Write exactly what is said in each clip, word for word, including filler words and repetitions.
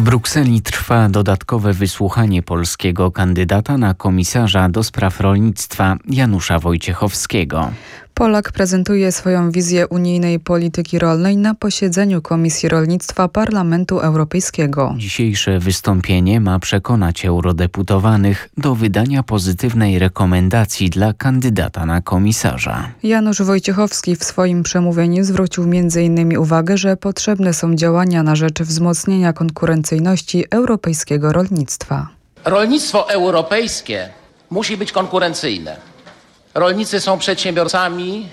Brukseli trwa dodatkowe wysłuchanie polskiego kandydata na komisarza do spraw rolnictwa Janusza Wojciechowskiego. Polak prezentuje swoją wizję unijnej polityki rolnej na posiedzeniu Komisji Rolnictwa Parlamentu Europejskiego. Dzisiejsze wystąpienie ma przekonać eurodeputowanych do wydania pozytywnej rekomendacji dla kandydata na komisarza. Janusz Wojciechowski w swoim przemówieniu zwrócił między innymi uwagę, że potrzebne są działania na rzecz wzmocnienia konkurencyjności europejskiego rolnictwa. Rolnictwo europejskie musi być konkurencyjne. Rolnicy są przedsiębiorcami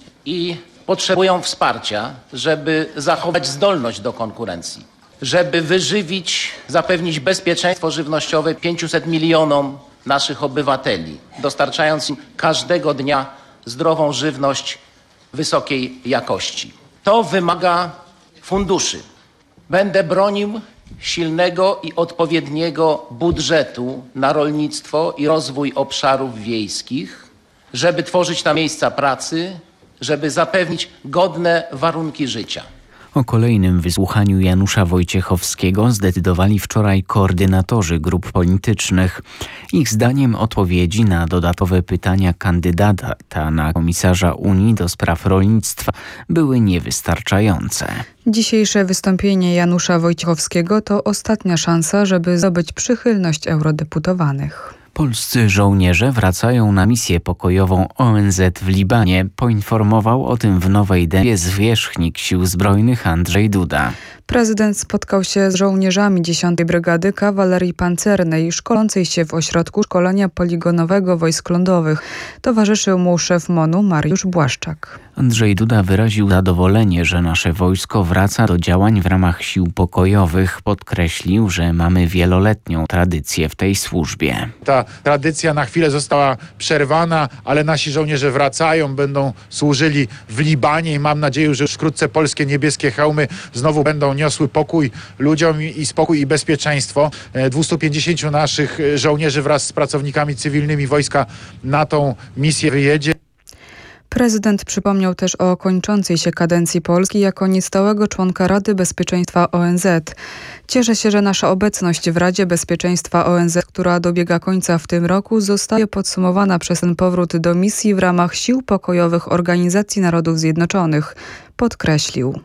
i potrzebują wsparcia, żeby zachować zdolność do konkurencji, żeby wyżywić, zapewnić bezpieczeństwo żywnościowe pięciuset milionom naszych obywateli, dostarczając im każdego dnia zdrową żywność wysokiej jakości. To wymaga funduszy. Będę bronił silnego i odpowiedniego budżetu na rolnictwo i rozwój obszarów wiejskich, żeby tworzyć tam miejsca pracy, żeby zapewnić godne warunki życia. O kolejnym wysłuchaniu Janusza Wojciechowskiego zdecydowali wczoraj koordynatorzy grup politycznych. Ich zdaniem odpowiedzi na dodatkowe pytania kandydata na komisarza Unii do spraw rolnictwa były niewystarczające. Dzisiejsze wystąpienie Janusza Wojciechowskiego to ostatnia szansa, żeby zdobyć przychylność eurodeputowanych. Polscy żołnierze wracają na misję pokojową O N Z w Libanie. Poinformował o tym w Nowej Dębie zwierzchnik Sił Zbrojnych Andrzej Duda. Prezydent spotkał się z żołnierzami dziesiątej Brygady Kawalerii Pancernej, szkolącej się w ośrodku szkolenia poligonowego wojsk lądowych. Towarzyszył mu szef M O N-u Mariusz Błaszczak. Andrzej Duda wyraził zadowolenie, że nasze wojsko wraca do działań w ramach sił pokojowych. Podkreślił, że mamy wieloletnią tradycję w tej służbie. Ta tradycja na chwilę została przerwana, ale nasi żołnierze wracają, będą służyli w Libanie i mam nadzieję, że już wkrótce polskie niebieskie hełmy znowu będą niosły pokój ludziom i spokój i bezpieczeństwo. dwieście pięćdziesięciu naszych żołnierzy wraz z pracownikami cywilnymi wojska na tą misję wyjedzie. Prezydent przypomniał też o kończącej się kadencji Polski jako niestałego członka Rady Bezpieczeństwa O N Z. Cieszę się, że nasza obecność w Radzie Bezpieczeństwa O N Z, która dobiega końca w tym roku, zostaje podsumowana przez ten powrót do misji w ramach sił pokojowych Organizacji Narodów Zjednoczonych, podkreślił.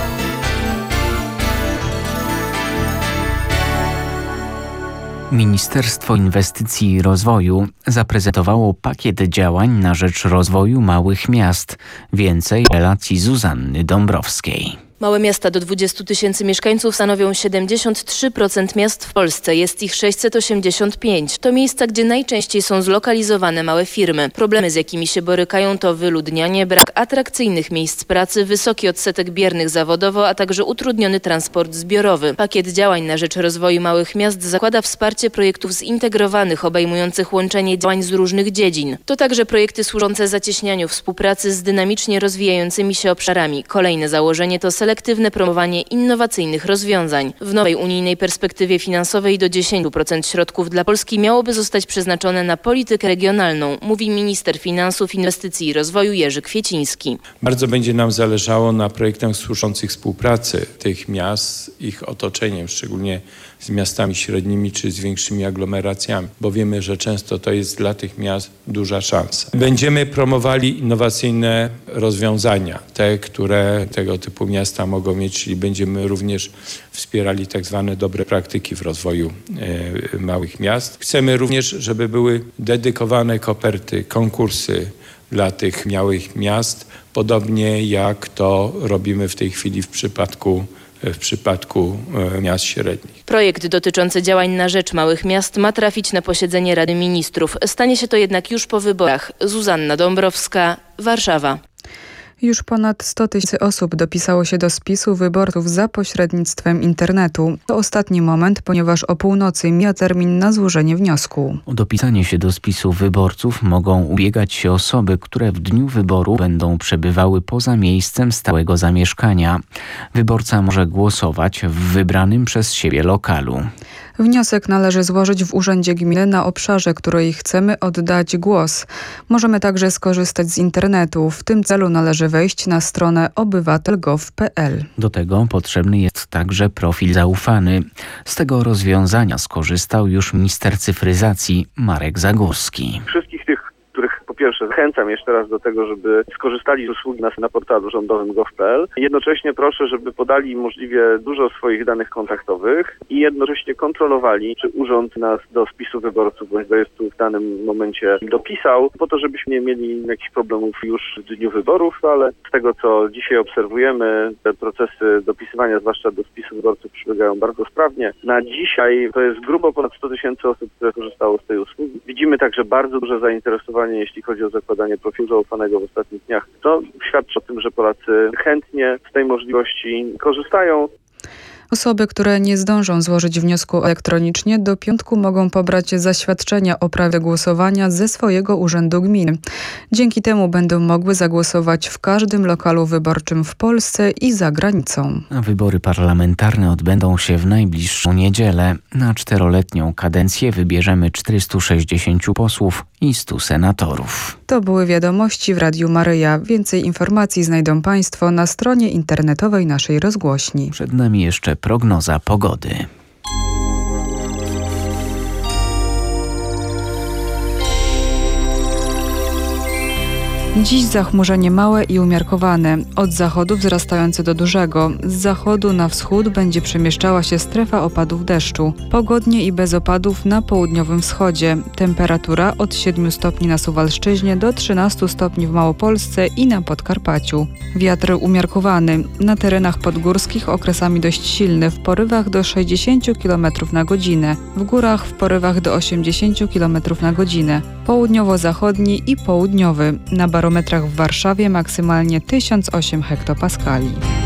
Ministerstwo Inwestycji i Rozwoju zaprezentowało pakiet działań na rzecz rozwoju małych miast. Więcej relacji Zuzanny Dąbrowskiej. Małe miasta do dwudziestu tysięcy mieszkańców stanowią siedemdziesiąt trzy procent miast w Polsce. Jest ich sześćset osiemdziesiąt pięć. To miejsca, gdzie najczęściej są zlokalizowane małe firmy. Problemy, z jakimi się borykają, to wyludnianie, brak atrakcyjnych miejsc pracy, wysoki odsetek biernych zawodowo, a także utrudniony transport zbiorowy. Pakiet działań na rzecz rozwoju małych miast zakłada wsparcie projektów zintegrowanych, obejmujących łączenie działań z różnych dziedzin. To także projekty służące zacieśnianiu współpracy z dynamicznie rozwijającymi się obszarami. Kolejne założenie to selektywne promowanie innowacyjnych rozwiązań. W nowej unijnej perspektywie finansowej do dziesięć procent środków dla Polski miałoby zostać przeznaczone na politykę regionalną, mówi minister finansów, inwestycji i rozwoju Jerzy Kwieciński. Bardzo będzie nam zależało na projektach służących współpracy tych miast, ich otoczeniem, szczególnie z miastami średnimi czy z większymi aglomeracjami, bo wiemy, że często to jest dla tych miast duża szansa. Będziemy promowali innowacyjne rozwiązania, te, które tego typu miasta mogą mieć, czyli będziemy również wspierali tak zwane dobre praktyki w rozwoju e, małych miast. Chcemy również, żeby były dedykowane koperty, konkursy dla tych małych miast, podobnie jak to robimy w tej chwili w przypadku w przypadku miast średnich. Projekt dotyczący działań na rzecz małych miast ma trafić na posiedzenie Rady Ministrów. Stanie się to jednak już po wyborach. Zuzanna Dąbrowska, Warszawa. Już ponad sto tysięcy osób dopisało się do spisu wyborców za pośrednictwem internetu. To ostatni moment, ponieważ o północy mija termin na złożenie wniosku. O dopisanie się do spisu wyborców mogą ubiegać się osoby, które w dniu wyboru będą przebywały poza miejscem stałego zamieszkania. Wyborca może głosować w wybranym przez siebie lokalu. Wniosek należy złożyć w Urzędzie Gminy na obszarze, której chcemy oddać głos. Możemy także skorzystać z internetu. W tym celu należy wejść na stronę obywatel kropka gov kropka p l. Do tego potrzebny jest także profil zaufany. Z tego rozwiązania skorzystał już minister cyfryzacji Marek Zagórski. Wszystkich tych, których po pierwsze zachęcam jeszcze raz do tego, żeby skorzystali z usługi na, na portalu rządowym gov kropka p l. Jednocześnie proszę, żeby podali możliwie dużo swoich danych kontaktowych i jednocześnie kontrolowali, czy urząd nas do spisu wyborców bądź rejestru w danym momencie dopisał, po to, żebyśmy nie mieli jakichś problemów już w dniu wyborów, ale z tego, co dzisiaj obserwujemy, te procesy dopisywania, zwłaszcza do spisu wyborców, przebiegają bardzo sprawnie. Na dzisiaj to jest grubo ponad sto tysięcy osób, które korzystało z tej usługi. Widzimy także bardzo duże zainteresowanie, jeśli chodzi o zakładanie profilu zaufanego w ostatnich dniach. To świadczy o tym, że Polacy chętnie z tej możliwości korzystają. Osoby, które nie zdążą złożyć wniosku elektronicznie, do piątku mogą pobrać zaświadczenia o prawie głosowania ze swojego urzędu gminy. Dzięki temu będą mogły zagłosować w każdym lokalu wyborczym w Polsce i za granicą. A wybory parlamentarne odbędą się w najbliższą niedzielę. Na czteroletnią kadencję wybierzemy czterystu sześćdziesięciu posłów i stu senatorów. To były wiadomości w Radiu Maryja. Więcej informacji znajdą Państwo na stronie internetowej naszej rozgłośni. Przed nami jeszcze prognoza pogody. Dziś zachmurzenie małe i umiarkowane, od zachodu wzrastające do dużego. Z zachodu na wschód będzie przemieszczała się strefa opadów deszczu. Pogodnie i bez opadów na południowym wschodzie. Temperatura od siedmiu stopni na Suwalszczyźnie do trzynastu stopni w Małopolsce i na Podkarpaciu. Wiatr umiarkowany. Na terenach podgórskich okresami dość silny, w porywach do sześćdziesięciu kilometrów na godzinę. W górach w porywach do osiemdziesięciu kilometrów na godzinę. Południowo-zachodni i południowy. Na barometrach w Warszawie maksymalnie tysiąc osiem hektopaskali.